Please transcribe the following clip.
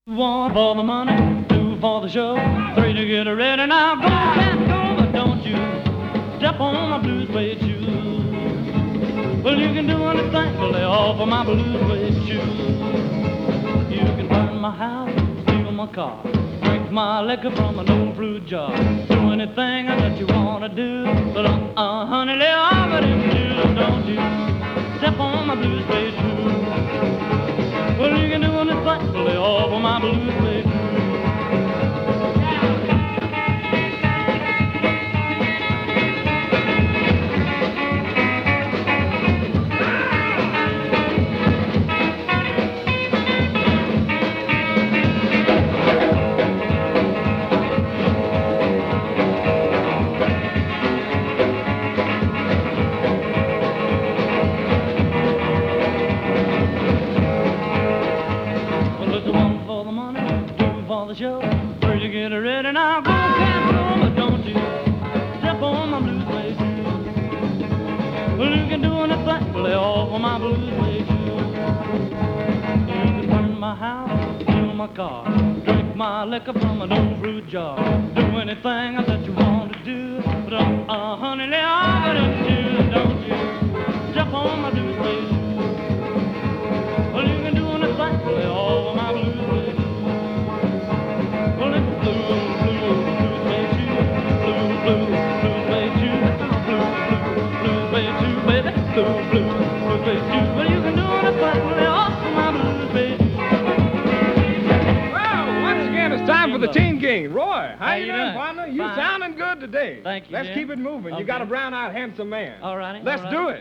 One for the money, two for the show, three to get ready. Now go, cat, go, but don't you step on my blues suede shoes. Well, you can do anything till they offer my blues suede shoes. You can burn my house, steal my car, drink my liquor from an old fruit jar. Do anything that you wanna do, but honey, lay off of them shoes. Don't you step on my blues suede shoes. Well, you can do anything till they offer my blues suede shoes. Show, where you get ready now, go, cat, go, but don't you step on my blues suede shoes. Well, you can do anything till they offer my blues suede shoes. You can burn my house, steal my car, drink my liquor from an old fruit jar. Do anything that you want to do, but honey, lay off of them shoes. Don't you step on my blues suede shoes. Well, you can do anything till they offer my blues suede shoes. Well, you can do anything when they offer my blues, baby. Well, once again, it's time for the Teen King. Roy, how you doing, doing? partner? You Fine. sounding good today. Thank you, Let's Jim. keep it moving. You Okay. got a brown-eyed handsome man. All righty. Let's do it.